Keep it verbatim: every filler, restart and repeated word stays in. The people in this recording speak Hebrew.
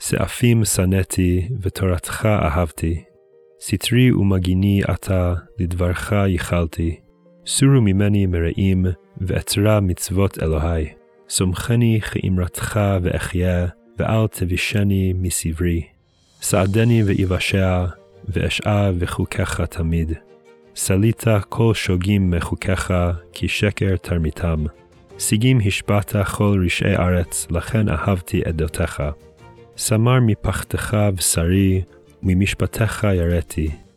שאפים שנאתי ותורתך אהבתי. סטרי ומגיני אתה, לדברך ייחלתי. סורו ממני מרעים, ואתרע מצוות אלוהי. סומכני כאמרתך ואחיה, ואל תבישני מסברי. סעדני ואיוושע, ואשעה וחוקיך תמיד. סלית כל שוגים מחוקיך, כי שקר תרמיתם. שיגים השבעת כל רשעי ארץ, לכן אהבתי עדותיך. סמר מפחתך בשרי, וממשפטך יראתי.